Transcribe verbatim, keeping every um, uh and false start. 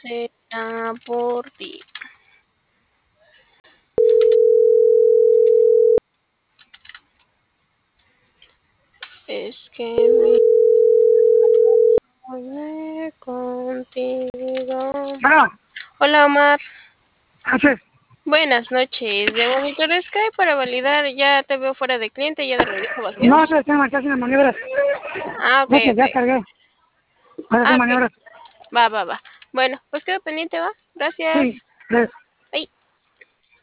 será por ti. Es que me soñé contigo. Bueno, Hola, Omar. haces. Buenas noches. De monitor Skype para validar. Ya te veo fuera de cliente, ya de regreso vacío. No, te tengo marcas haciendo maniobras. Ah, ok, Vete, ok. ya cargué. Voy a Ah, hacer ok. maniobras. Va, va, va. Bueno, pues quedo pendiente, ¿va? Sí, Gracias. ves.